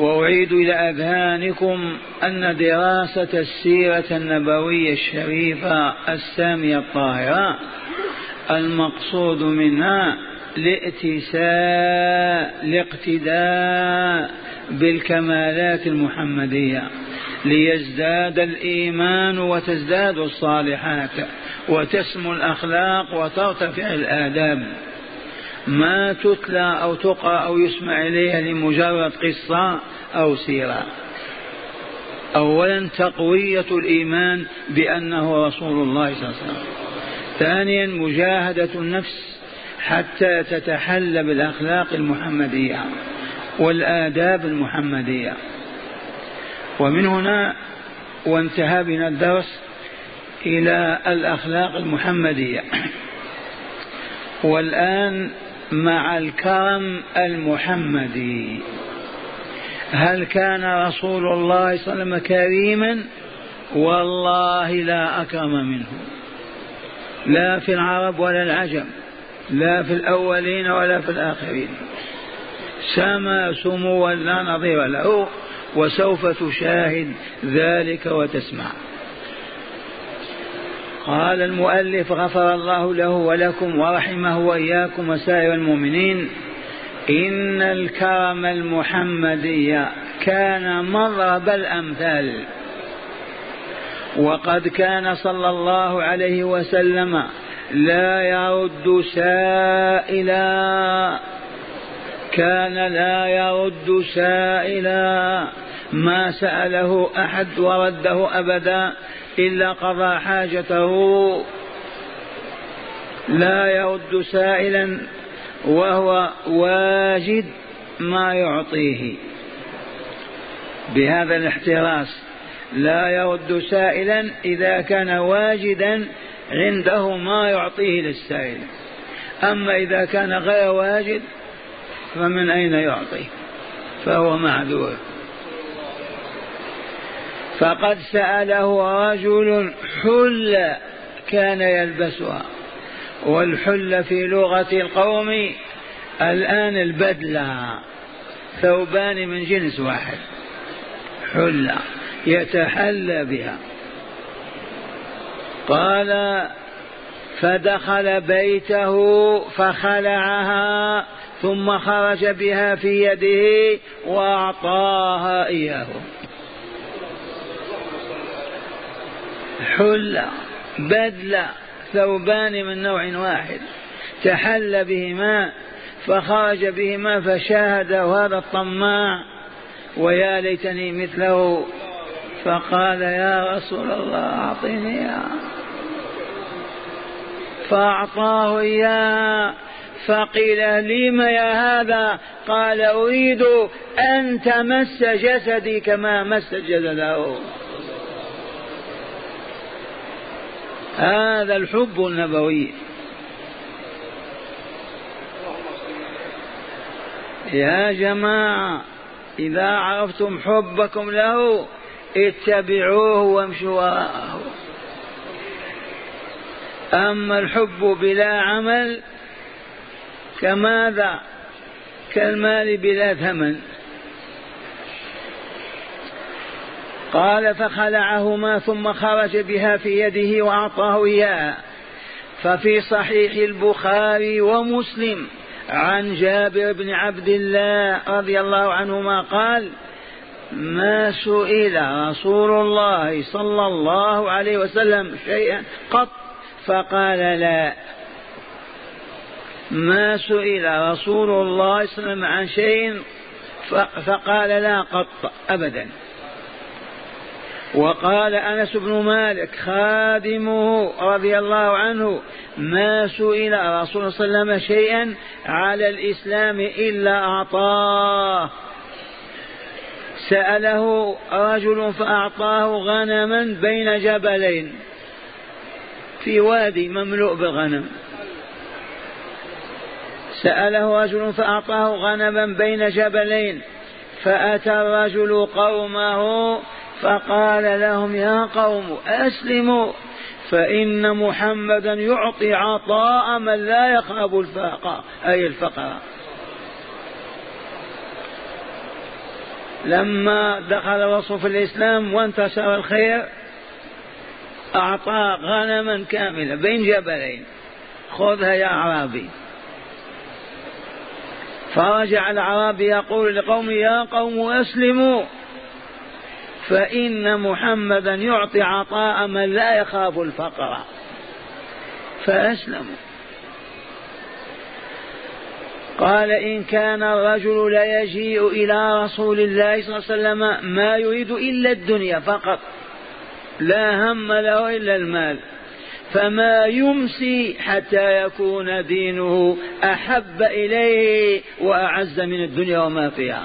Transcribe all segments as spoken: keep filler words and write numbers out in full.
وأعيد إلى أذهانكم أن دراسة السيرة النبوية الشريفة السامية الطاهرة المقصود منها الائتساء الاقتداء بالكمالات المحمدية ليزداد الإيمان وتزداد الصالحات وتسمو الأخلاق وترتفع الآداب، ما تتلى أو تقرأ أو يسمع إليها لمجرد قصة أو سيرة. أولا تقوية الإيمان بأنه رسول الله صلى الله عليه وسلم. ثانيا مجاهدة النفس حتى تتحلى بالأخلاق المحمدية والآداب المحمدية. ومن هنا وانتهى بنا الدرس إلى الأخلاق المحمدية. والآن مع الكرم المحمدي. هل كان رسول الله صلى الله عليه وسلم كريما؟ والله لا أكرم منه، لا في العرب ولا العجم، لا في الأولين ولا في الآخرين، سما سموا لا نظير له، وسوف تشاهد ذلك وتسمع. قال المؤلف غفر الله له ولكم ورحمه وإياكم وسائر المؤمنين: إن الكرم المحمدي كان مضرب الأمثال، وقد كان صلى الله عليه وسلم لا يرد سائلا، كان لا يرد سائلا، ما سأله أحد ورده أبدا إلا قضى حاجته، لا يرد سائلا وهو واجد ما يعطيه. بهذا الاحتراس، لا يرد سائلا إذا كان واجدا عنده ما يعطيه للسائل، أما إذا كان غير واجد فمن أين يعطيه؟ فهو معذور. فقد سأله رجل حلة كان يلبسها، والحلة في لغة القوم الآن البدلة، ثوبان من جنس واحد، حلة يتحلى بها. قال: فدخل بيته فخلعها ثم خرج بها في يده وأعطاها إياه. حلة بدلة ثوبان من نوع واحد تحل بهما فخرج بهما فشاهده هذا الطماع ويا ليتني مثله، فقال: يا رسول الله أعطني إياه، فأعطاه إياه. فقيل: لم يا هذا؟ قال: أريد أن تمس جسدي كما مس جسده. هذا الحب النبوي. يا جماعة، إذا عرفتم حبكم له اتبعوه وامشوا وراءه. أما الحب بلا عمل كماذا؟ كالمال بلا ثمن. قال: فخلعهما ثم خرج بها في يده وأعطاه إياها. ففي صحيح البخاري ومسلم عن جابر بن عبد الله رضي الله عنهما قال: ما سئل رسول الله صلى الله عليه وسلم شيئا قط فقال لا. ما سئل رسول الله صلى الله عليه وسلم عن شيء فقال لا قط أبدا. وقال أنس بن مالك خادمه رضي الله عنه: ما سئل رسول الله صلى الله عليه وسلم شيئا على الإسلام إلا أعطاه. سأله رجل فأعطاه غنما بين جبلين، في وادي مملوء بالغنم. سأله رجل فأعطاه غنما بين جبلين، فأتى الرجل قومه فقال لهم: يا قوم أسلموا، فإن محمدا يعطي عطاء من لا يخاف الفاقة أي الفقر. لما دخل الرسول في الإسلام وانتشر الخير أعطاه غنما كاملة بين جبلين، خذها يا أعرابي. فرجع الأعرابي يقول لقومه يا قوم أسلموا فإن محمدا يعطي عطاء من لا يخاف الفقر. فأسلموا. قال إن كان الرجل لا يجيء إلى رسول الله صلى الله عليه وسلم ما يريد إلا الدنيا فقط، لا هم له إلا المال، فما يمسي حتى يكون دينه أحب إليه وأعز من الدنيا وما فيها.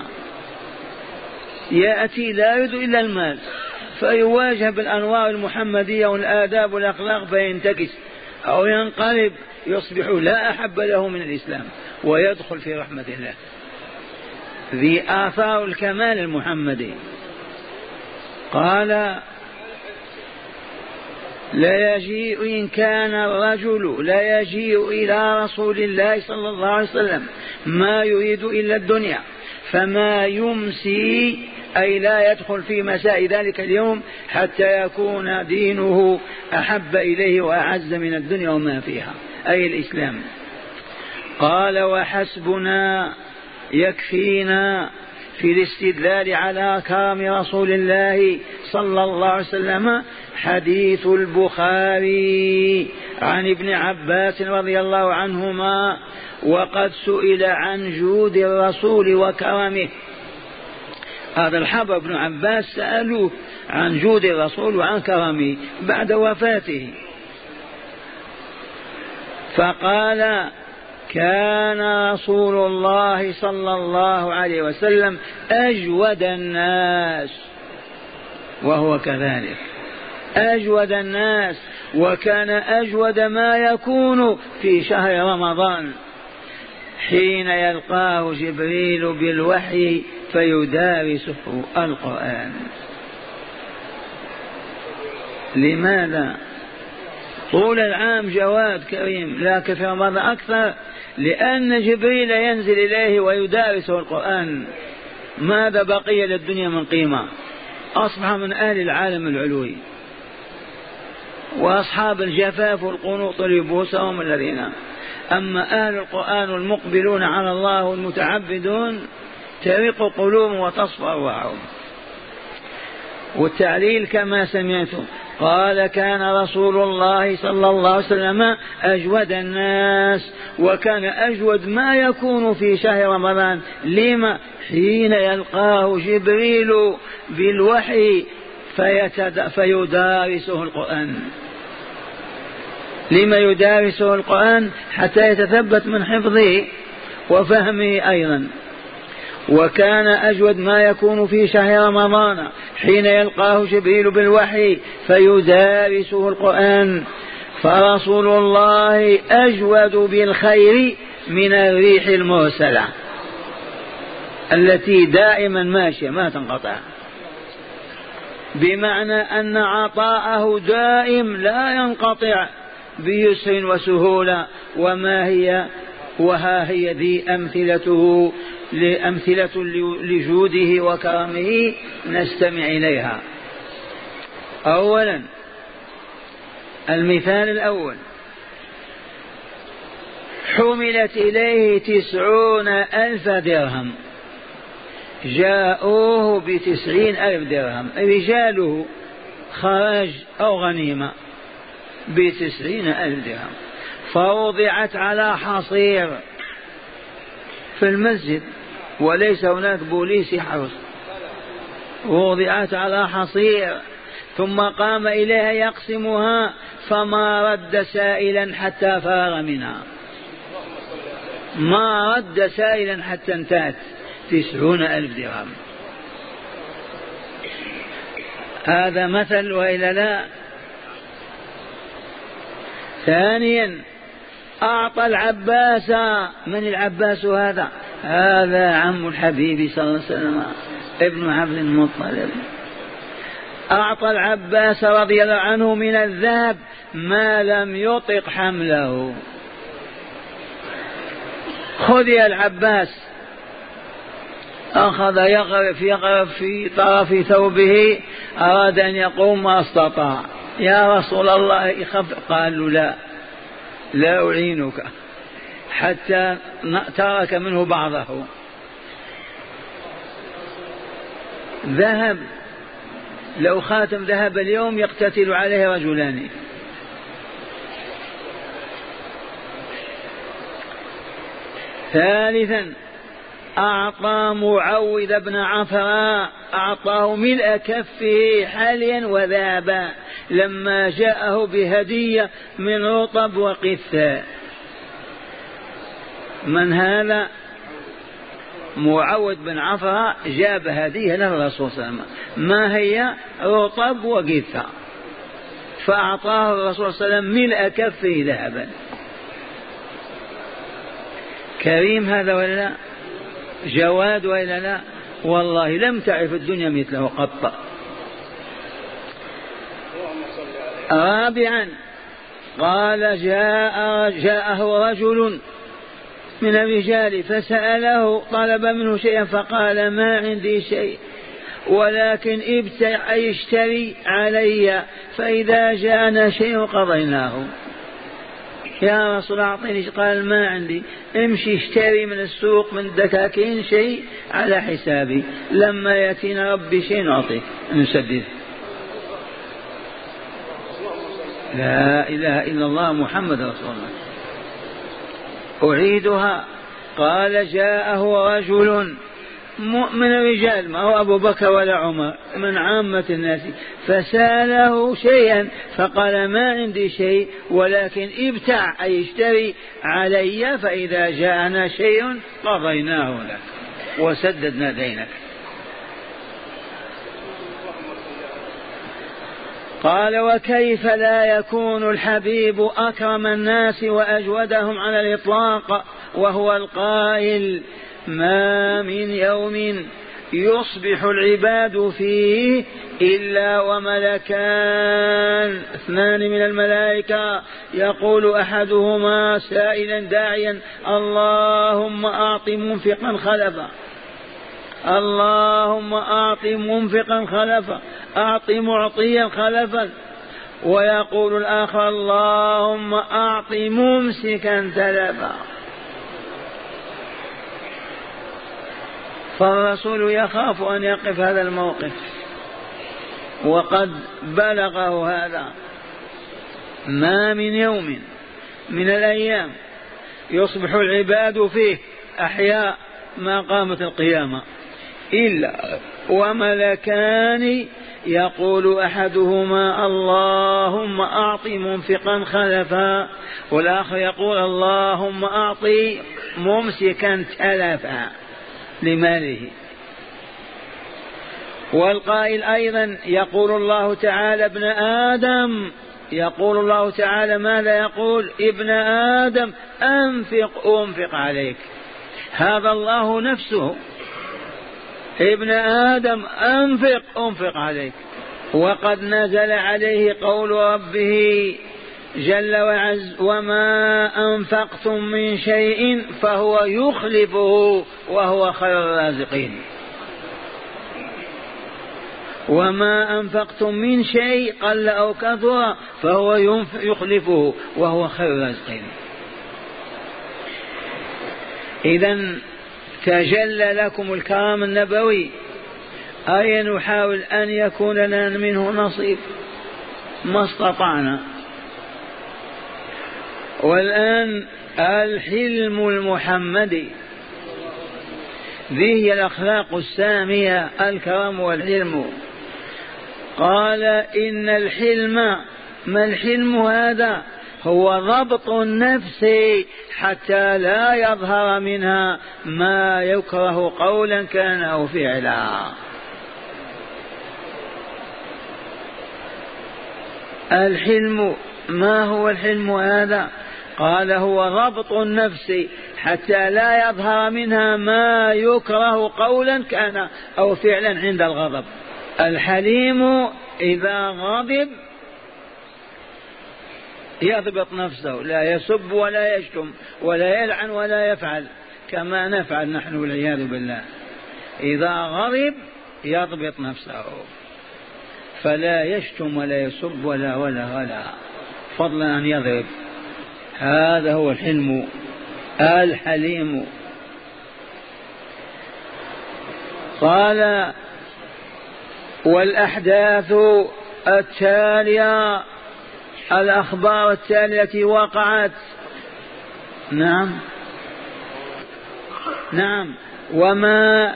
يأتي لا يريد إلا المال فيواجه بالأنوار المحمدية والآداب والأخلاق فينتكس أو ينقلب يصبح لا أحب له من الإسلام ويدخل في رحمة الله. ذي آثار الكمال المحمدي. قال لا يجيء إن كان الرجل لا يجيء إلى رسول الله صلى الله عليه وسلم ما يريد إلا الدنيا فما يمسي أي لا يدخل في مساء ذلك اليوم حتى يكون دينه أحب إليه وأعز من الدنيا وما فيها أي الإسلام. قال وحسبنا يكفينا في الاستدلال على كرم رسول الله صلى الله عليه وسلم حديث البخاري عن ابن عباس رضي الله عنهما وقد سئل عن جود الرسول وكرمه. هذا الحبر ابن عباس سألوه عن جود الرسول وعن كرمه بعد وفاته، فقال كان رسول الله صلى الله عليه وسلم أجود الناس، وهو كذلك أجود الناس، وكان أجود ما يكون في شهر رمضان حين يلقاه جبريل بالوحي فيدارسه القرآن. لماذا؟ طول العام جواد كريم، لكن في رمضان أكثر، لأن جبريل ينزل إليه ويدارسه القرآن. ماذا بقي للدنيا من قيمة؟ أصبح من أهل العالم العلوي، وأصحاب الجفاف والقنوط لبوسهم الذين. أما أهل القرآن المقبلون على الله والمتعبدون ترق قلوبهم وتصفى أرواحهم. والتعليل كما سمعتم قال كان رسول الله صلى الله عليه وسلم أجود الناس، وكان أجود ما يكون في شهر رمضان. لما؟ حين يلقاه جبريل بالوحي فيدارسه القرآن. لما يدارسه القرآن؟ حتى يتثبت من حفظه وفهمه أيضا. وكان أجود ما يكون في شهر رمضان حين يلقاه جبريل بالوحي فيدارسه القرآن. فرسول الله أجود بالخير من الريح المرسلة التي دائما ماشية ما تنقطع، بمعنى أن عطاءه دائم لا ينقطع بيسر وسهولة. وما هي؟ وها هي ذي أمثلته لأمثلة لجوده وكرمه نستمع إليها. أولا المثال الأول حملت إليه تسعون ألف درهم، جاءوه بتسعين ألف درهم، رجاله خراج أو غنيمة بتسعين ألف درهم، فوضعت على حصير في المسجد وليس هناك بوليس يحرس، وضعت على حصير، ثم قام إليها يقسمها فما رد سائلا حتى فار منها، ما رد سائلا حتى انتهت. تسعون ألف درهم. هذا مثل وإلا لا؟ ثانيا أعطى العباس. من العباس هذا؟ هذا عم الحبيب صلى الله عليه وسلم ابن عبد المطلب. أعطى العباس رضي الله عنه من الذهب ما لم يطق حمله. خذ يا العباس. أخذ يغرف يغرف في طرف ثوبه، أراد أن يقوم ما استطاع. يا رسول الله يخف، قال له لا لا أعينك، حتى ترك منه بعضه. ذهب، لو خاتم ذهب اليوم يقتتل عليه رجلان. ثالثا أعطى معوذ بن عفراء، أعطاه ملء كفه حاليا وذهبا لما جاءه بهدية من رطب وقثاء. من هذا؟ معوذ بن عفراء جاب هدية له الرسول صلى الله عليه وسلم، ما هي؟ رطب وقثاء، فأعطاه الرسول صلى الله عليه وسلم ملء كفه ذهبا. كريم هذا ولا لا؟ جواد ولا لا؟ والله لم تعرف الدنيا مثله قط. رابعا قال جاء جاءه رجل من الرجال فسأله، طلب منه شيئا فقال ما عندي شيء ولكن ابتع يشتري علي فإذا جاءنا شيء قضيناه. يا رسول أعطيني، قال ما عندي، امشي اشتري من السوق من دكاكين شيء على حسابي، لما يأتينا ربي شيء نعطيك نسدد. لا إله إلا الله محمد رسول الله. أعيدها، قال جاءه رجل من الرجال، ما هو أبو بكر ولا عمر، من عامة الناس، فسأله شيئا فقال ما عندي شيء ولكن ابتع أي اشتري علي فإذا جاءنا شيء قضيناه لك وسددنا دينك. قال وكيف لا يكون الحبيب أكرم الناس وأجودهم على الإطلاق وهو القائل ما من يوم يصبح العباد فيه إلا وملكان اثنان من الملائكة يقول أحدهما سائلا داعيا اللهم أعط منفقا خلفا، اللهم أعط منفقا خلفا، أعط معطيا خلفا، ويقول الآخر اللهم أعط ممسكا تلفا. فالرسول يخاف أن يقف هذا الموقف وقد بلغه هذا. ما من يوم من الأيام يصبح العباد فيه أحياء ما قامت القيامة إلا وملكان يقول أحدهما اللهم أعط منفقا خلفا، والآخر يقول اللهم أعط ممسكا تلفا لماله. والقائل أيضا يقول الله تعالى ابن آدم، يقول الله تعالى ماذا يقول؟ ابن آدم أنفق أنفق عليك، هذا الله نفسه، ابن آدم أنفق أنفق عليك. وقد نزل عليه قول ربه جل وعز وما أنفقتم من شيء فهو يخلفه وهو خير الرازقين. وما أنفقتم من شيء قل أو كثر فهو يخلفه وهو خير الرازقين. إذن تجلى لكم الكرام النبوي، أي نحاول أن يكون لنا منه نصيب ما استطعنا. والآن الحلم المحمدي، ذي هي الأخلاق السامية الكرم والحلم. قال إن الحلم، ما الحلم هذا؟ هو ضبط النفس حتى لا يظهر منها ما يكره قولا كان أو فعلا. الحلم، ما هو الحلم هذا؟ قال هو ضبط النفس حتى لا يظهر منها ما يكره قولا كان أو فعلا عند الغضب. الحليم إذا غضب يضبط نفسه، لا يسب ولا يشتم ولا يلعن ولا يفعل كما نفعل نحن والعياذ بالله. إذا غضب يضبط نفسه، فلا يشتم ولا يسب ولا ولا ولا، فضلا أن يضرب. هذا هو الحلم الحليم. قال والأحداث التالية، الأخبار التالية التي وقعت. نعم نعم وما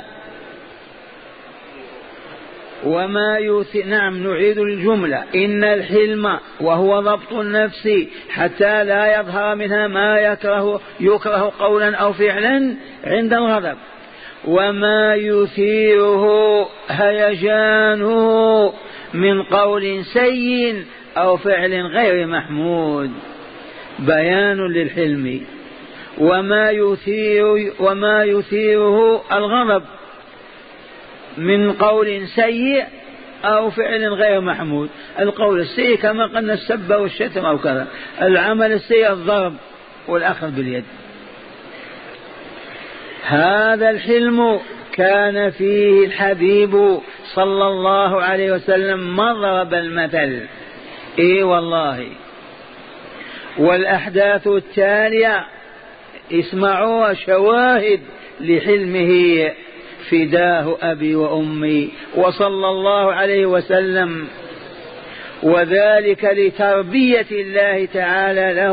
وما يث... نعم نعيد الجملة. إن الحلم وهو ضبط النفس حتى لا يظهر منها ما يكره يكره قولا أو فعلا عند الغضب، وما يثيره هيجانه من قول سيء أو فعل غير محمود. بيان للحلم. وما يثير وما يثيره الغضب من قول سيء أو فعل غير محمود. القول السيء كما قلنا السب والشتم أو كذا، العمل السيء الضرب والأخذ باليد. هذا الحلم كان فيه الحبيب صلى الله عليه وسلم مضرب المثل. إي والله. والأحداث التالية اسمعوا شواهد لحلمه، فداه أبي وأمي وصلى الله عليه وسلم، وذلك لتربية الله تعالى له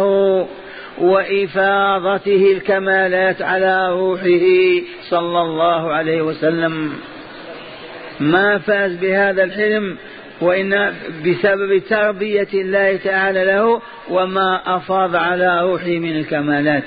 وإفاضته الكمالات على روحه صلى الله عليه وسلم. ما فاز بهذا الحلم وإن بسبب تربية الله تعالى له وما أفاض على روحه من الكمالات.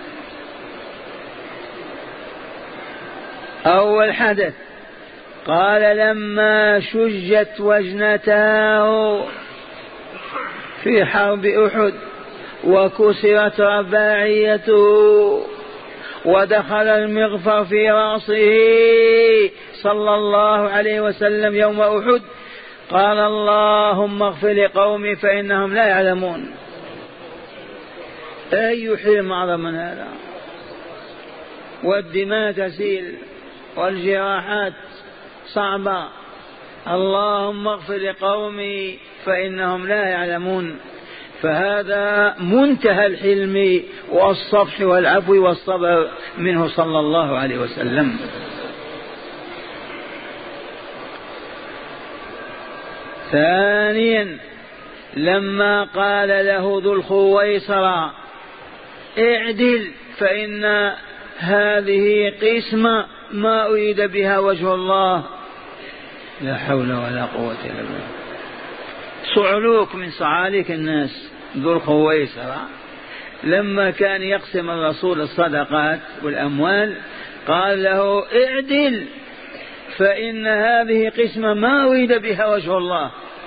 أول حدث قال لما شجت وجنتاه في حرب أحد وكسرت رباعيته ودخل المغفر في رأسه صلى الله عليه وسلم يوم أحد، قال اللهم اغفر لقومي فإنهم لا يعلمون. أي حلم أعظم من هذا؟ والدماء تسيل والجراحات صعبة. اللهم اغفر لقومي فإنهم لا يعلمون. فهذا منتهى الحلم والصفح والعفو والصبر منه صلى الله عليه وسلم. ثانيا لما قال له ذو الخويصرة اعدل فإن هذه قسمة ما أريد بها وجه الله، لا حول ولا قوة إلا بالله. صعلوك من صعاليك الناس. ذو الخويصرة لما كان يقسم الرسول الصدقات والأموال قال له اعدل فإن هذه قسمة ما أريد بها وجه الله.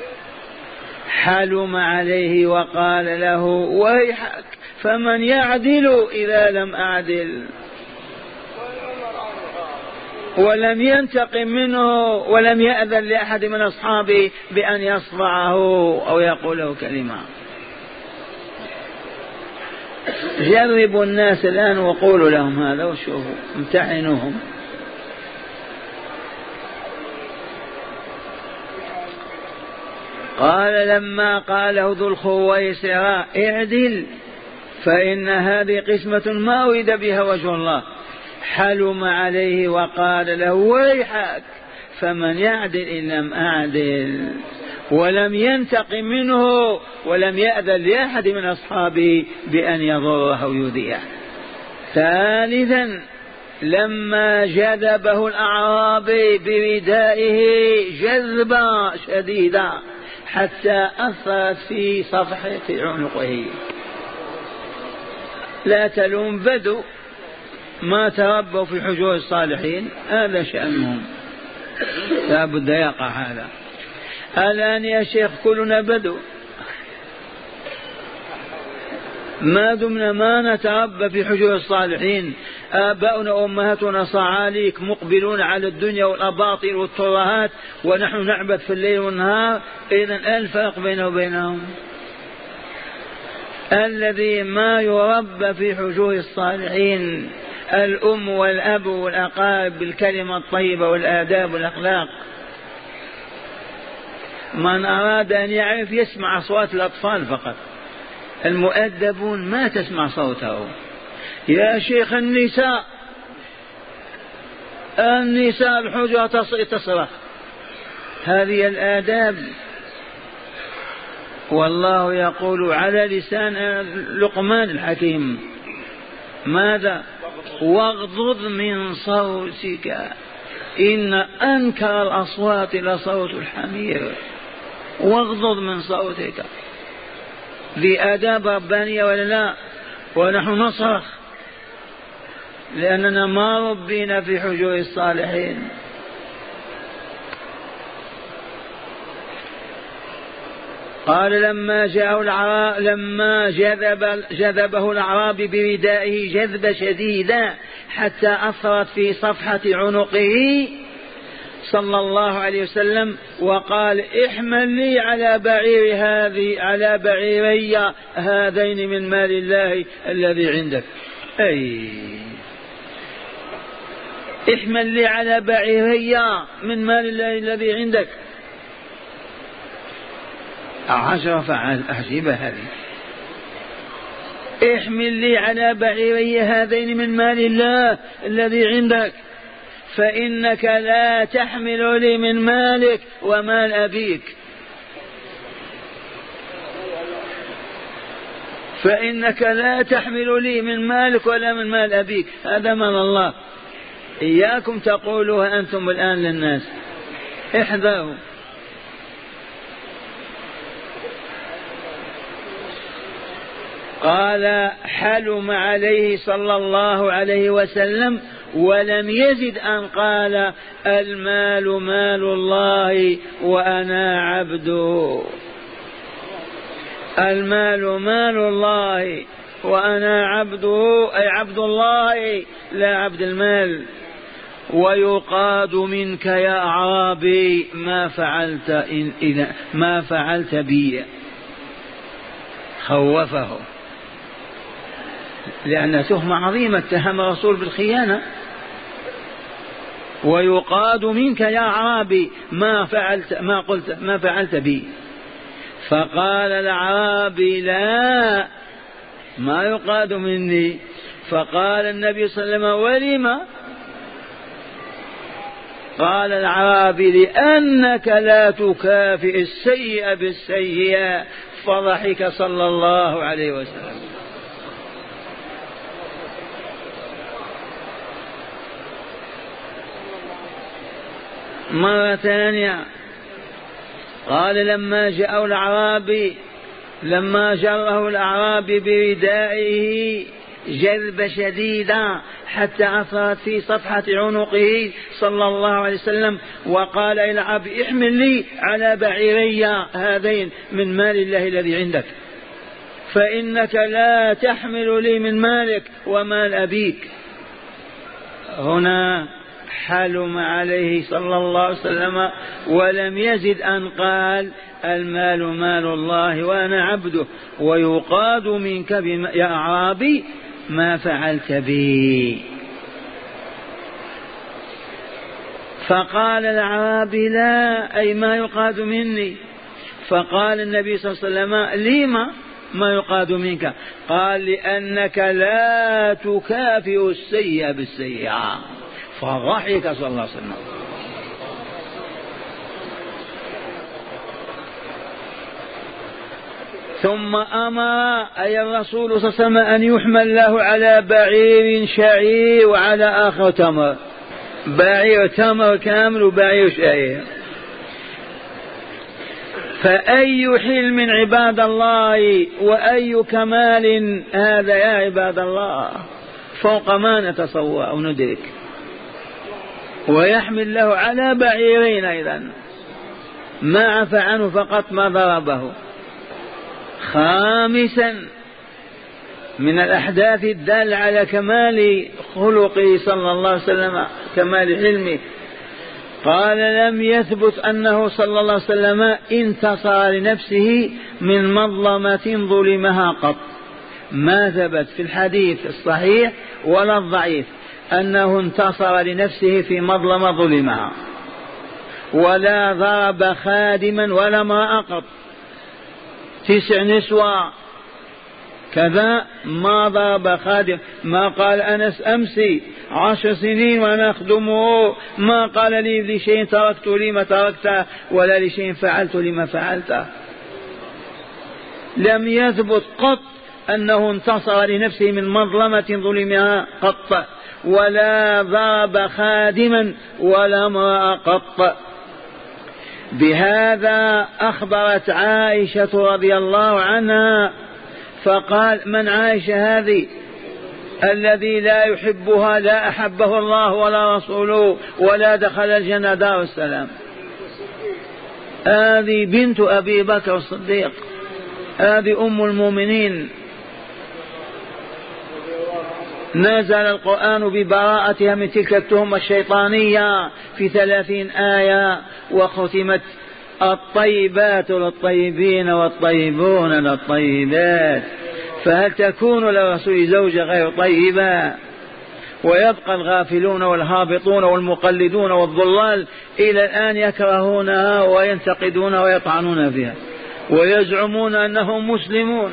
حلم عليه وقال له ويحك فمن يعدل إذا لم أعدل، ولم ينتقم منه ولم يأذن لأحد من أصحابه بأن يصفعه أو يقول له كلمة. جربوا الناس الآن وقولوا لهم هذا وشوفوا، امتحنوهم. قال لما قاله ذو الخويصرة اعدل فإن هذه قسمة ما أريد بها وجه الله، حلم عليه وقال له ويحك فمن يعدل إن لم أعدل، ولم ينتقم منه ولم يأذن لأحد من أصحابه بأن يضره أو يؤذيه. ثالثا لما جذبه الأعرابي بردائه جذبا شديدا حتى أثرت في صفحة عنقه. لا تلوم بدو ما تربوا في حجور الصالحين، هذا شأنهم، لا بد يقع هذا. الآن يا شيخ كلنا بدو، ما دمنا ما نتربى في حجور الصالحين. آباؤنا وأمهاتنا صعاليك مقبلون على الدنيا والأباطيل والترهات، ونحن نعبد في الليل والنهار. إذن الفرق بينه وبينهم. الذي ما يربى في حجور الصالحين الأم والأب والأقارب بالكلمة الطيبة والآداب والأخلاق. من أراد أن يعرف يسمع أصوات الأطفال فقط، المؤدبون ما تسمع صوته. يا شيخ النساء النساء الحجرة تصرخ، هذه الآداب. والله يقول على لسان لقمان الحكيم ماذا؟ واغضض من صوتك إن أنكر الأصوات لصوت الحمير. واغضض من صوتك، ذي آداب ربانية ولا لا؟ ونحن نصرخ لأننا ما ربينا في حجور الصالحين. قال لما جاءه العراب لما جذب جذبه الأعرابي بردائه جذب شديدا حتى أثرت في صفحة عنقه صلى الله عليه وسلم، وقال احمل لي على بعير هذه على بعيري هذين من مال الله الذي عندك. أي احمل لي على بعيري من مال الله الذي عندك. عشرة فعال أحسب هذه. احمل لي على بعيري هذين من مال الله الذي عندك، فإنك لا تحمل لي من مالك ومال أبيك، فإنك لا تحمل لي من مالك ولا من مال أبيك. هذا من الله. إياكم تقولوها أنتم الآن للناس، احذروا. قال حلم عليه صلى الله عليه وسلم ولم يزد أن قال المال مال الله وأنا عبده. المال مال الله وأنا عبده، أي عبد الله لا عبد المال. ويقاد منك يا أعرابي ما فعلت إن إذا ما فعلت بي. خوفه لأن تهمة عظيمة، اتهم الرسول بالخيانة. ويقاد منك يا أعرابي ما فعلت ما قلت ما فعلت بي. فقال الأعرابي لا، ما يقاد مني. فقال النبي صلى الله عليه وسلم ولم؟ قال الأعرابي لأنك لا تكافئ السيئة بالسيئة. فضحك صلى الله عليه وسلم. مرة ثانية قال لما جاءه الأعرابي لما جره الأعرابي بردائه جذب شديدا حتى أثرت في صفحة عنقه صلى الله عليه وسلم، وقال إلى الأعرابي احمل لي على بعيري هذين من مال الله الذي عندك، فإنك لا تحمل لي من مالك ومال أبيك. هنا حلم عليه صلى الله عليه وسلم ولم يزد أن قال المال مال الله وأنا عبده، ويقاد منك يا أعرابي ما فعلت بي. فقال الأعرابي لا، أي ما يقاد مني. فقال النبي صلى الله عليه وسلم لما ما يقاد منك؟ قال لأنك لا تكافئ السيئة بالسيئة. فضحك صلى الله عليه وسلم. ثم أمر أي الرسول صلى الله عليه وسلم أن يحمل له على بعير شعير وعلى آخر تمر. بعير تمر كامل وبعير شعير. فأي حلم عباد الله وأي كمال هذا يا عباد الله، فوق ما نتصور أو ندرك. ويحمل له على بعيرين أيضا، ما عفى عنه فقط ما ضربه. خامسا من الأحداث الدالة على كمال خلقه صلى الله عليه وسلم، كمال علمه، قال لم يثبت أنه صلى الله عليه وسلم انتصر لنفسه من مظلمة ظلمها قط. ما ثبت في الحديث الصحيح ولا الضعيف أنه انتصر لنفسه في مظلمة ظلمها، ولا ضرب خادما ولا امرأة قط، تسع نسوة كذا ما ضرب خادم، ما قال أنس أمسي عشر سنين وأنا أخدمه، ما قال لي لشيء تركت لما تركته ولا لشيء فعلت لما فعلته. لم يثبت قط أنه انتصر لنفسه من مظلمة ظلمها قط، ولا ضرب خادما ولا امرأة قط. بهذا أخبرت عائشة رضي الله عنها فقال: من عائشة هذه الذي لا يحبها لا أحبه الله ولا رسوله ولا دخل الجنة دار السلام. هذه بنت أبي بكر الصديق، هذه أم المؤمنين، نزل القرآن ببراءتها من تلك التهمة الشيطانية في ثلاثين آية، وختمت: الطيبات للطيبين والطيبون للطيبات. فهل تكون للرسول زوجة غير طيبة؟ ويبقى الغافلون والهابطون والمقلدون والضلال إلى الآن يكرهونها وينتقدونها ويطعنون فيها ويزعمون أنهم مسلمون.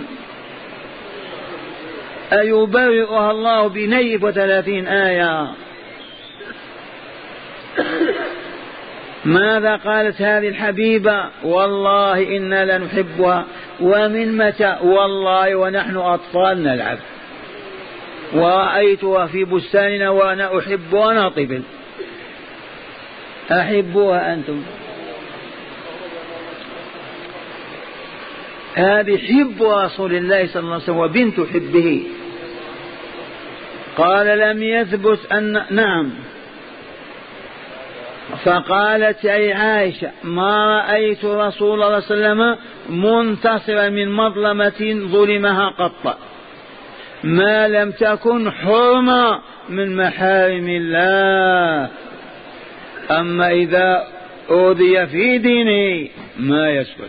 أيبرئها الله بنيف وثلاثين آية؟ ماذا قالت هذه الحبيبة؟ والله إنا لنحبها. ومن متى؟ والله ونحن أطفال نلعب، ورأيتها في بستاننا وأنا أحب وأنا طفل. أحبوها أنتم؟ هذه حب رسول الله صلى الله عليه وسلم وبنت حبه. قال: لم يثبت أن نعم. فقالت أي عائشة: ما رأيت رسول الله صلى الله عليه وسلم منتصرا من مظلمة ظلمها قط، ما لم تكن حرمة من محارم الله. أما إذا أوذي في دينه ما يسكت،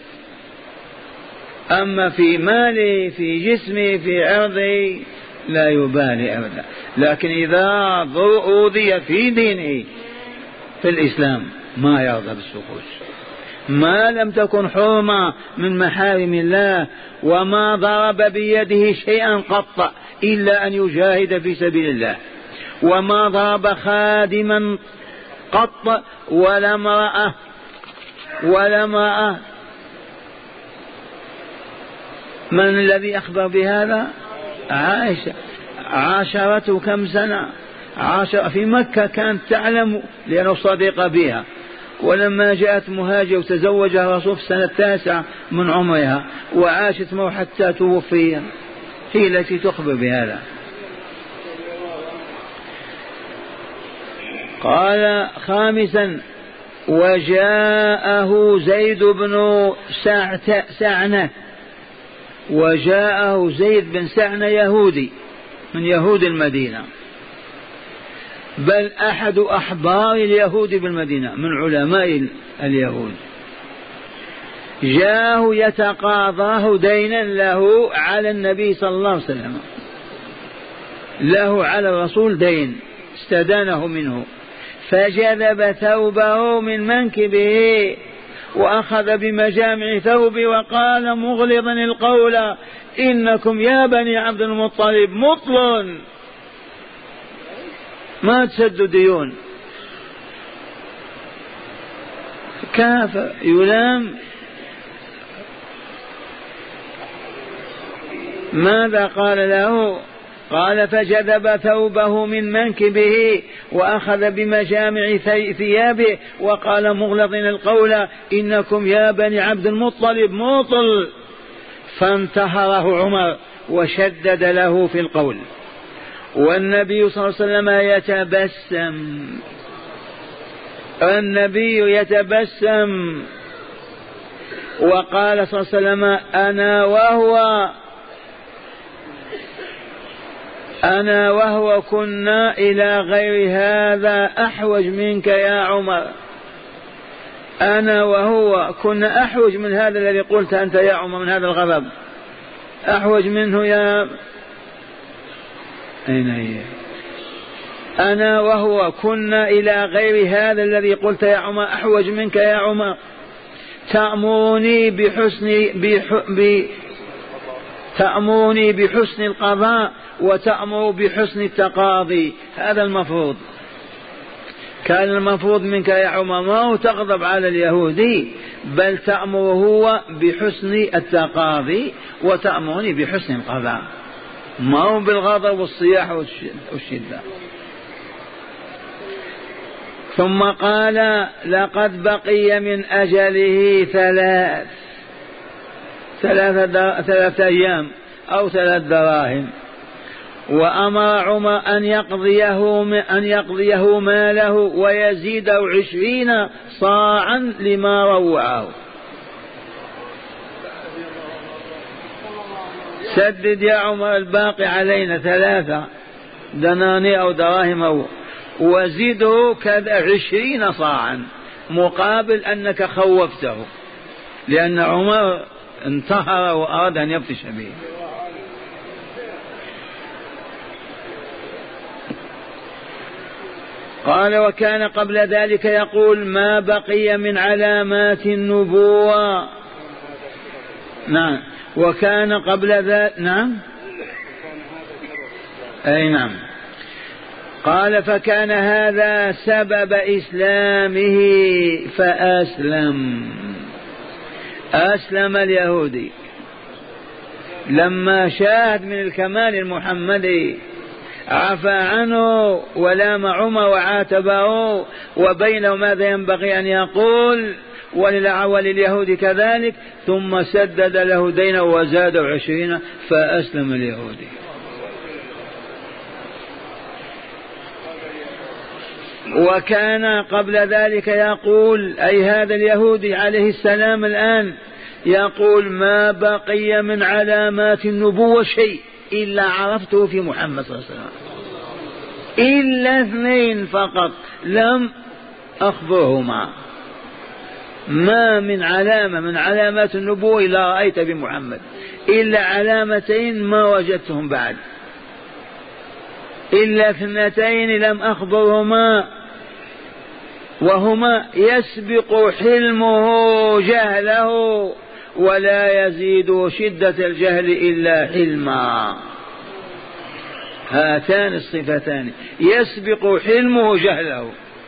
أما في ماله في جسمه في عرضه لا يبالي أبدا. لكن إذا أوذي في دينه في الإسلام ما يرضى بالسكوت، ما لم تكن حرمة من محارم الله. وما ضرب بيده شيئا قط إلا أن يجاهد في سبيل الله، وما ضرب خادما قط ولا امرأة ولا امرأة. من الذي أخبر بهذا؟ عائشة. عاشرته كم سنة؟ عاشر في مكة، كانت تعلم لأنه صديق بها. ولما جاءت مهاجرة وتزوجها الرسول في السنة التاسعة من عمرها وعاشت معه حتى توفي، هي التي تخبر بهذا. قال: خامسا: وجاءه زيد بن سعنة، وجاءه زيد بن سعنة يهودي من يهود المدينة، بل أحد أحبار اليهود بالمدينة من علماء اليهود. جاءه يتقاضاه دينا له على النبي صلى الله عليه وسلم، له على الرسول دين استدانه منه، فجذب ثوبه من منكبه وأخذ بمجامع ثوبه وقال مغلظا القول: إنكم يا بني عبد المطلب مطل، ما تسدوا ديون. كافر يلام. ماذا قال له؟ قال: فجذب ثوبه من منكبه وأخذ بمجامع ثيابه وقال مغلظا القول: إنكم يا بني عبد المطلب مطل. فانتهره عمر وشدد له في القول، والنبي صلى الله عليه وسلم يتبسم، النبي يتبسم وقال صلى الله عليه وسلم: أنا وهو أنا وهو كنا إلى غير هذا أحوج منك يا عمر. أنا وهو كنا أحوج من هذا الذي قلت أنت يا عمر، من هذا الغضب أحوج منه يا أين هي؟ أنا وهو كنا إلى غير هذا الذي قلت يا عمر أحوج منك يا عمر، تأمرني بحسن بح ب تأمرني بحسن القضاء وتأمر بحسن التقاضي. هذا المفروض، كان المفروض منك يا عمر ما هو تغضب على اليهودي، بل تأمر هو بحسن التقاضي وتأمرني بحسن القضاء، ما هو بالغضب والصياح والشدة. ثم قال لقد بقي من أجله ثلاث ثلاثة ثلاث أيام أو ثلاث دراهم، وأمر عمر أن يقضيه أن يقضيه ماله ويزيده عشرين صاعا لما روعه. سدد يا عمر الباقي علينا ثلاثة دنانير أو دراهم أو وزده كذا عشرين صاعا مقابل أنك خوفته، لأن عمر انتهر وأراد أن يبطش به. قال وكان قبل ذلك يقول ما بقي من علامات النبوة. نعم وكان قبل ذلك. نعم أي نعم. قال فكان هذا سبب إسلامه فأسلم. أسلم اليهودي لما شاهد من الكمال المحمدي، عفى عنه ولام عمر وعاتبه وبينه ماذا ينبغي أن يقول، ولليهود كذلك، ثم سدد له دينه وزاده عشرين فأسلم اليهودي. وكان قبل ذلك يقول أي هذا اليهودي عليه السلام الآن يقول ما بقي من علامات النبوة شيء إلا عرفته في محمد صلى الله عليه وسلم، إلا اثنين فقط لم أخبرهما. ما من علامة من علامات النبوة إلا رأيت بمحمد، إلا علامتين ما وجدتهم بعد، إلا اثنتين لم أخبرهما، وهما يسبق حلمه جهله ولا يزيد شدة الجهل إلا حلما. هاتان الصفتان يسبق حلمه جهله،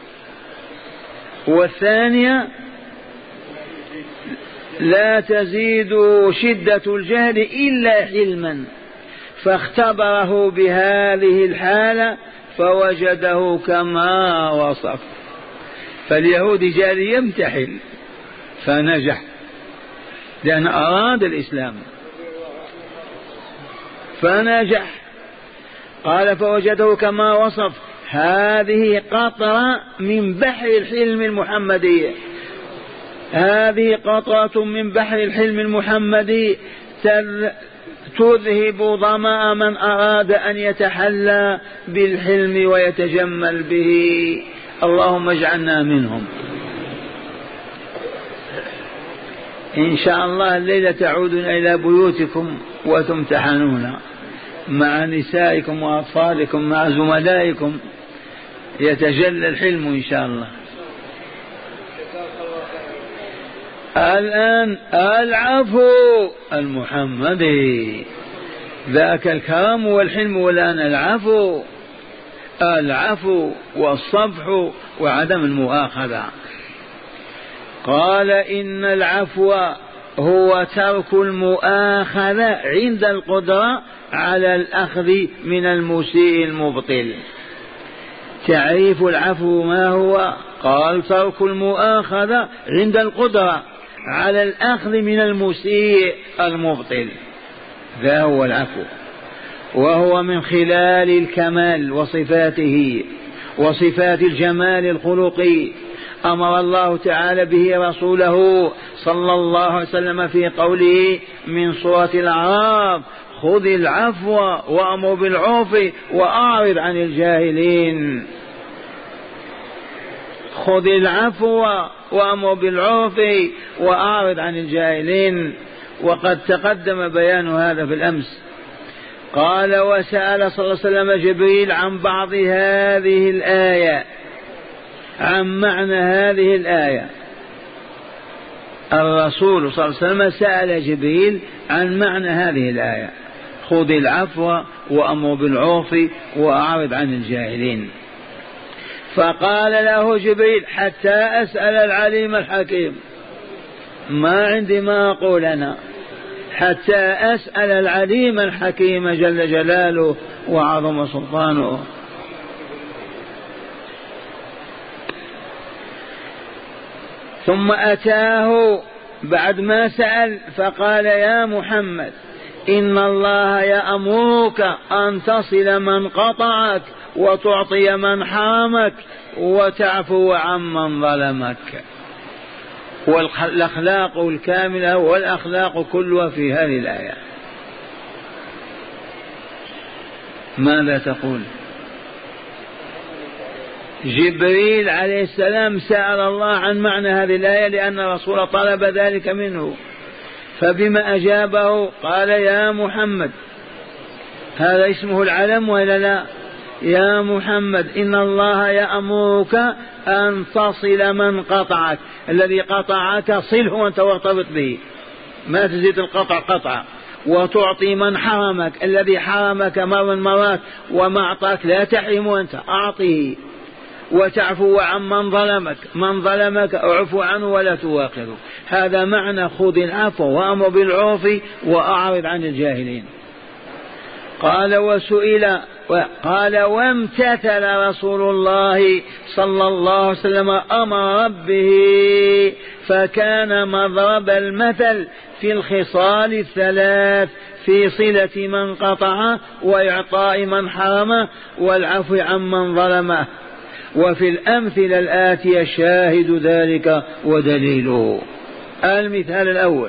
والثانية لا تزيد شدة الجهل إلا حلما، فاختبره بهذه الحالة فوجده كما وصف. فاليهودي جاء يمتحن فنجح لأن أراد الإسلام فنجح. قال فوجده كما وصف. هذه قطرة من بحر الحلم المحمدي، هذه قطرة من بحر الحلم المحمدي تذهب ظمأ من أراد أن يتحلى بالحلم ويتجمل به. اللهم اجعلنا منهم. إن شاء الله الليلة تعودون إلى بيوتكم وتمتحنون مع نسائكم وأطفالكم مع زملائكم، يتجلى الحلم إن شاء الله. الآن العفو المحمدي، ذاك الكرم والحلم، والآن العفو، العفو والصفح وعدم المؤاخذة. قال إن العفو هو ترك المؤاخذة عند القدرة على الأخذ من المسيء المبطل. تعريف العفو ما هو؟ قال ترك المؤاخذة عند القدرة على الأخذ من المسيء المبطل، ذا هو العفو، وهو من خلال الكمال وصفاته وصفات الجمال الخلقي. أمر الله تعالى به رسوله صلى الله عليه وسلم في قوله من سورة الأعراف خذ العفو وأمر بالعرف وأعرض عن الجاهلين. خذ العفو وأمر بالعرف وأعرض عن الجاهلين، وقد تقدم بيان هذا في الأمس. قال وسأل صلى الله عليه وسلم جبريل عن بعض هذه الآية، عن معنى هذه الآية. الرسول صلى الله عليه وسلم سأل جبريل عن معنى هذه الآية: خذ العفو وأمر بالعرف وأعرض عن الجاهلين. فقال له جبريل: حتى أسأل العليم الحكيم. ما عندي ما أقول أنا، حتى أسأل العليم الحكيم جل جلاله وعظم سلطانه. ثم أتاه بعد ما سأل فقال: يا محمد، إن الله يأمرك أن تصل من قطعك وتعطي من حرمك وتعفو عمن ظلمك. والأخلاق الكاملة والأخلاق كلها في هذه الآية. ماذا تقول؟ جبريل عليه السلام سأل الله عن معنى هذه الآية لأن الرسول طلب ذلك منه، فبما أجابه؟ قال: يا محمد. هذا اسمه العلم ولا لا؟ يا محمد، إن الله يأمرك أن تصل من قطعك، الذي قطعك صله وأنت وارتبط به، ما تزيد القطع قطع. وتعطي من حرمك، الذي حرمك مر من مرات وما أعطاك لا تحرم أنت، أعطيه. وتعفو عن من ظلمك، من ظلمك اعفو عنه ولا تواخذه. هذا معنى خذ العفو وأمر بالعرف وأعرض عن الجاهلين. قال وسئل قال وامتثل رسول الله صلى الله عليه وسلم أمر ربه، فكان مضرب المثل في الخصال الثلاث: في صلة من قطع، وإعطاء من حرم، والعفو عمن ظلمه. وفي الأمثلة الآتية شاهد ذلك ودليله. المثال الأول: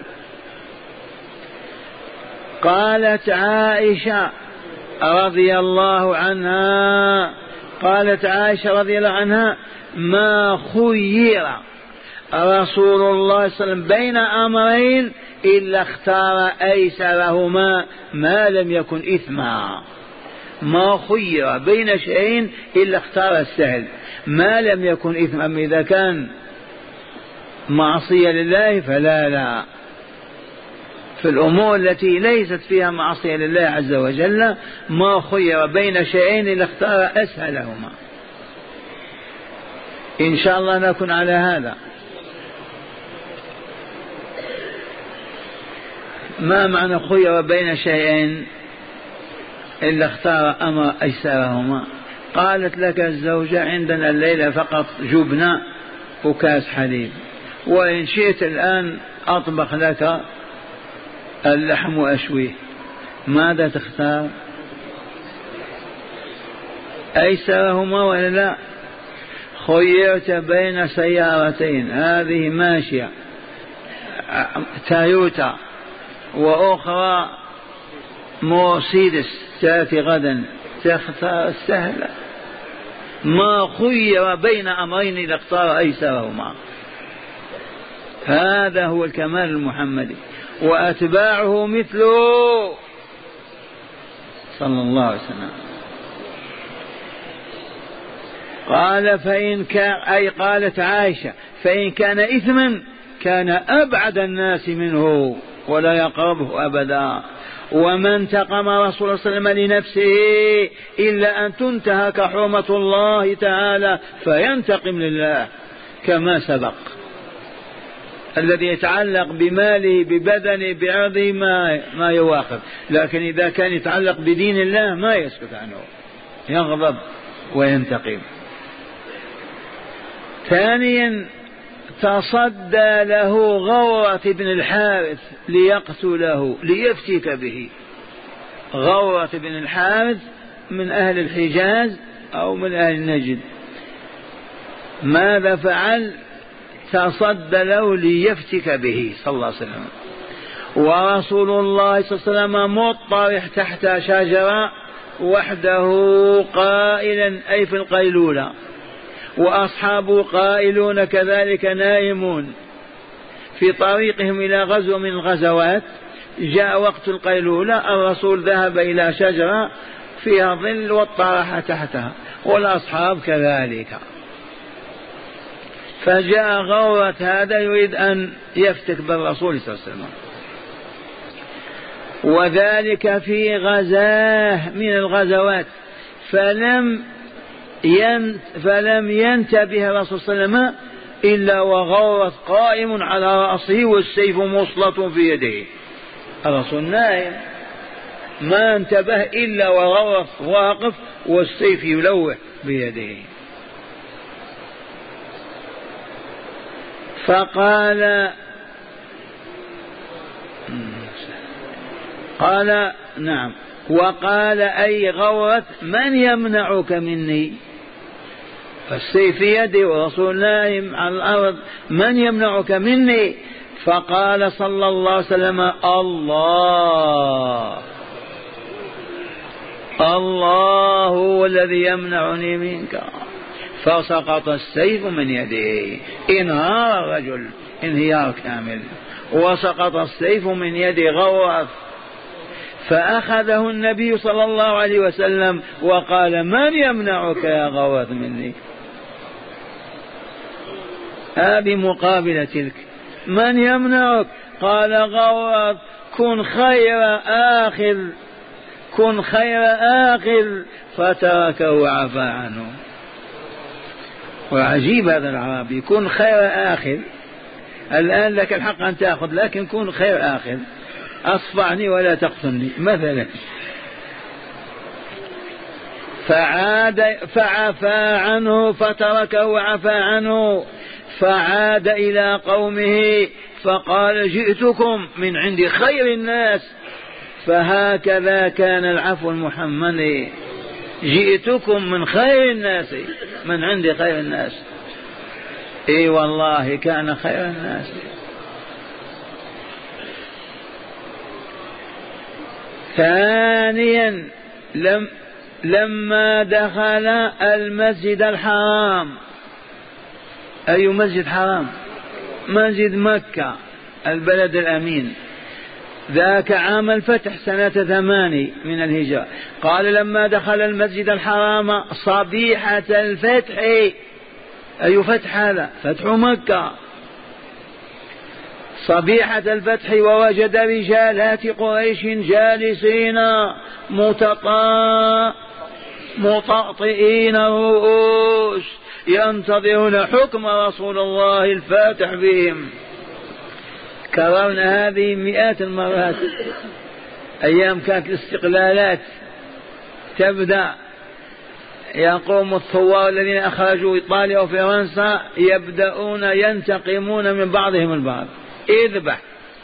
قالت عائشة رضي الله عنها قالت عائشة رضي الله عنها: ما خير رسول الله صلى الله عليه وسلم بين أمرين إلا اختار أيسرهما ما لم يكن إثما. ما خير بين شيئين إلا اختار السهل ما لم يكن إثما. إذا كان معصية لله فلا لا، في الأمور التي ليست فيها معصية لله عز وجل ما خير بين شيئين إلا اختار أسهلهما. إن شاء الله نكون على هذا. ما معنى خير بين شيئين إلا اختار أمر أيسرهما؟ قالت لك الزوجة: عندنا الليلة فقط جبنة وكاس حليب، وإن شئت الآن أطبخ لك اللحم وأشويه، ماذا تختار؟ أيسرهما ولا لا؟ خيرت بين سيارتين، هذه ماشية تويوتا وأخرى مرسيدس تأتي غدا، تختار السهلة. ما خير بين أمرين إذا اختار أيسرهما. هذا هو الكمال المحمدي، وأتباعه مثله صلى الله عليه وسلم. قال: فإن كان، أي قالت عائشة: فإن كان إثما كان أبعد الناس منه ولا يقربه أبدا. وما انتقم رسول الله صلى الله عليه وسلم لنفسه إلا أن تنتهك حرمة الله تعالى فينتقم لله كما سبق. الذي يتعلق بماله ببدنه بعرضه ما, ما يواخذ، لكن إذا كان يتعلق بدين الله ما يسكت عنه، يغضب وينتقم. ثانيا: تصدى له غورة بن الحارث ليقتله ليفتك به. غورة بن الحارث من أهل الحجاز أو من أهل نجد. ماذا فعل؟ تصدى له ليفتك به صلى الله عليه وسلم. ورسول الله صلى الله عليه وسلم مضطرح تحت شجرة وحده قائلا، أي في القيلولة، وأصحابه قائلون كذلك نائمون في طريقهم إلى غزو من الغزوات، جاء وقت القيلولة الرسول ذهب إلى شجرة فيها ظل والطرح تحتها، والأصحاب كذلك. فجاء غورة هذا يريد أن يفتك بالرسول صلى الله عليه وسلم، وذلك في غزاه من الغزوات، فلم فلم ينتبه الرسول صلى الله عليه وسلم إلا وغورة قائم على رأسه والسيف مسلط في يده. الرسول نائم ما انتبه إلا وغورة واقف والسيف يلوح بيده. فقال قال نعم وقال أي غورة من يمنعك مني؟ فالسيف في يدي ورسول نائم على الأرض، من يمنعك مني؟ فقال صلى الله عليه وسلم الله الله هو الذي يمنعني منك. فسقط السيف من يده، انهار الرجل انهيار كامل، وسقط السيف من يد غورة. فأخذه النبي صلى الله عليه وسلم وقال من يمنعك يا غورة مني؟ هذه مقابلة تلك، من يمنعك؟ قال غورة كن خير آخذ كن خير آخذ، فتركه وعفى عنه. وعجيب هذا العربي، كن خير آخذ، الآن لك الحق أن تأخذ لكن كن خير آخذ، أصفعني ولا تقتلني مثلا. فعاد فعفى عنه فتركه وعفى عنه، فعاد إلى قومه فقال جئتكم من عند خير الناس. فهكذا كان العفو المحمدي، جئتكم من خير الناس، من عند خير الناس. اي والله كان خير الناس. ثانيا لم لما دخل المسجد الحرام، أي مسجد حرام؟ مسجد مكة البلد الأمين، ذاك عام الفتح سنة ثماني من الهجرة. قال لما دخل المسجد الحرام صبيحة الفتح، أي فتح هذا؟ فتح مكة. صبيحة الفتح ووجد رجالات قريش جالسين متطا مطأطئين الرؤوس ينتظرون حكم رسول الله الفاتح بهم. كررنا هذه مئات المرات، أيام كانت الاستقلالات تبدأ، يقوم الثوار الذين أخرجوا إيطاليا وفرنسا يبدأون ينتقمون من بعضهم البعض، اذبح،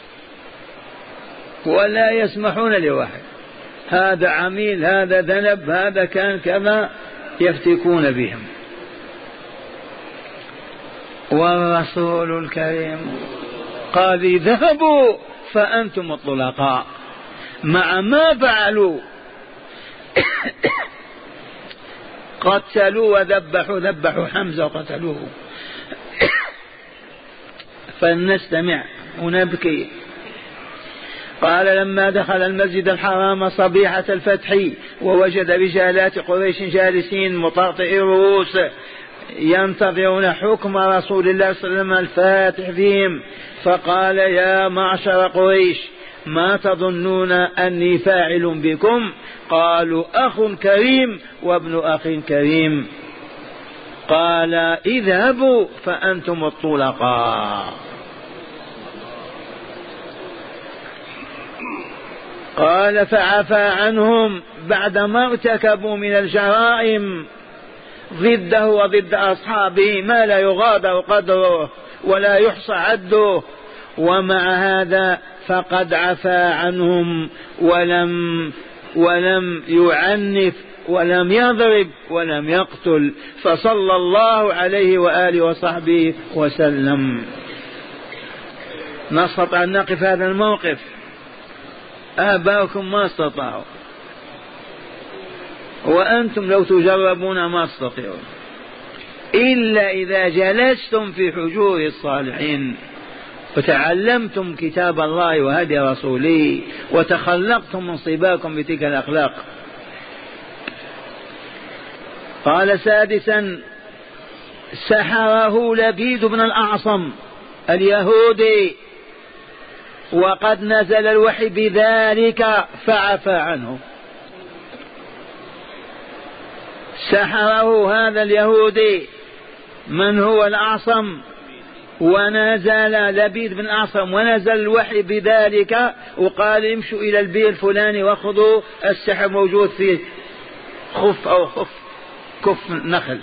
ولا يسمحون لواحد، هذا عميل، هذا ذنب، هذا كان كذا، يفتكون بهم. والرسول الكريم قال اذهبوا فأنتم الطلقاء، مع ما فعلوا قتلوا وذبحوا، ذبحوا حمزة وقتلوه. فلنستمع ونبكي. قال لما دخل المسجد الحرام صبيحة الفتح ووجد رجالات قريش جالسين مطاطئي الرؤوس ينتظرون حكم رسول الله صلى الله عليه وسلم الفاتح فيهم، فقال يا معشر قريش ما تظنون أني فاعل بكم؟ قالوا أخ كريم وابن أخ كريم. قال اذهبوا فأنتم الطلقاء. قال فعفى عنهم بعدما ارتكبوا من الجرائم ضده وضد أصحابه ما لا يغادر قدره ولا يحصى عده، ومع هذا فقد عفى عنهم ولم ولم يعنف ولم يضرب ولم يقتل، فصلى الله عليه وآله وصحبه وسلم. نستطيع أن نقف هذا الموقف؟ آباؤكم ما استطاعوا، وأنتم لو تجربون ما تستطيعون إلا إذا جلستم في حجور الصالحين وتعلمتم كتاب الله وهدي رسوله وتخلقتم من صباكم بتلك الأخلاق. قال سادسا: سحره لبيد بن الأعصم اليهودي وقد نزل الوحي بذلك فعفى عنه. سحره هذا اليهودي من هو الأعصم، ونزل لبيد بن الأعصم ونزل الوحي بذلك وقال امشوا إلى البير الفلاني واخذوا السحر موجود فيه خف أو خف كف نخل،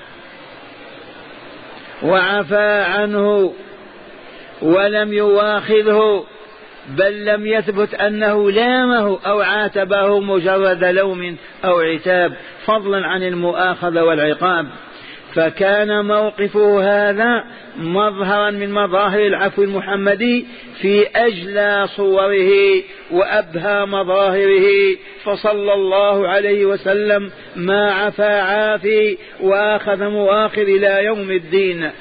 وعفى عنه ولم يواخذه، بل لم يثبت أنه لامه أو عاتبه مجرد لوم أو عتاب فضلا عن المؤاخذة والعقاب. فكان موقفه هذا مظهرا من مظاهر العفو المحمدي في أجلى صوره وأبهى مظاهره، فصلى الله عليه وسلم ما عفى عافي وأخذ مؤاخذ إلى يوم الدين.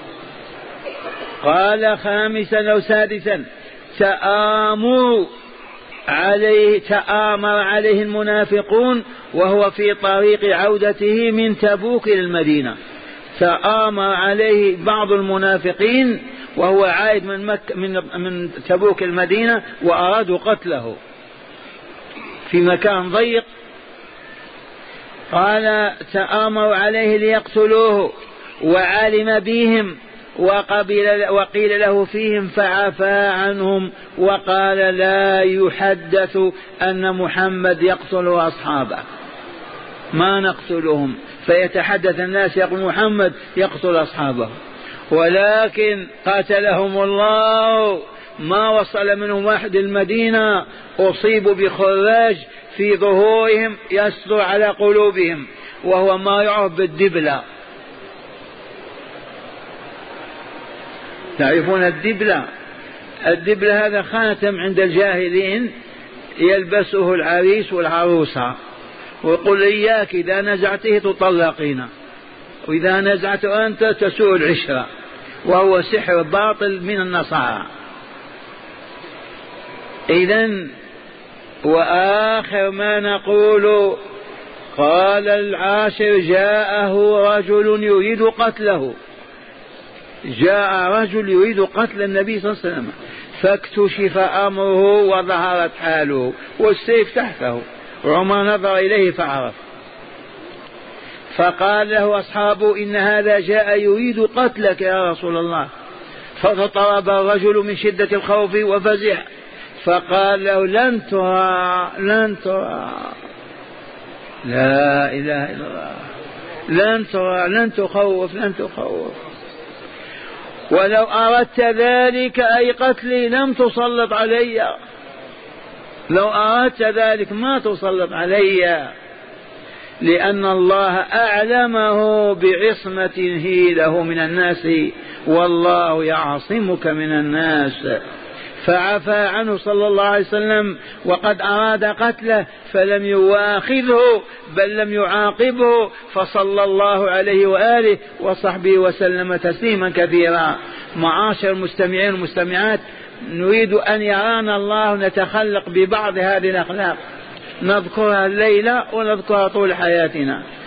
قال خامسا أو سادسا: تآمر عليه تآمر عليه المنافقون وهو في طريق عودته من تبوك إلى المدينة. تآمر عليه بعض المنافقين وهو عائد من مكة من من تبوك المدينة وأرادوا قتله في مكان ضيق. قال تآمر عليه ليقتلوه وعلم بهم وقبل وقيل له فيهم فعفى عنهم وقال لا يحدث أن محمد يقتل أصحابه، ما نقتلهم، فيتحدث الناس يقول محمد يقتل أصحابه، ولكن قاتلهم الله ما وصل منهم واحد المدينة أصيبوا بخراج في ظهورهم يسطر على قلوبهم، وهو ما يعرف بالدبلة. تعرفون الدبلة؟ الدبلة هذا خاتم عند الجاهلين يلبسه العريس والعروسة، ويقول إياك إذا نزعته تطلقين، وإذا نزعته أنت تسوء العشرة، وهو سحر باطل من النصارى. إذن وآخر ما نقول: قال العاشر: جاءه رجل يريد قتله، جاء رجل يريد قتل النبي صلى الله عليه وسلم، فاكتشف أمره وظهرت حاله والسيف تحته، عمر نظر إليه فعرف، فقال له أصحابه: إن هذا جاء يريد قتلك يا رسول الله. فاضطرب الرجل من شدة الخوف وفزع، فقال له: لن ترى لن ترى لا إله إلا الله، لن ترى لن تخوف لن تخوف، ولو أردت ذلك أي قتلي لم تسلط علي، لو أردت ذلك ما تسلط علي، لأن الله أعلمه بعصمته له من الناس، والله يعصمك من الناس. فعفى عنه صلى الله عليه وسلم وقد أراد قتله فلم يواخذه بل لم يعاقبه، فصلى الله عليه وآله وصحبه وسلم تسليما كثيرا. معاشر المستمعين والمستمعات، نريد أن يرانا الله نتخلق ببعض هذه الأخلاق، نذكرها الليلة ونذكرها طول حياتنا.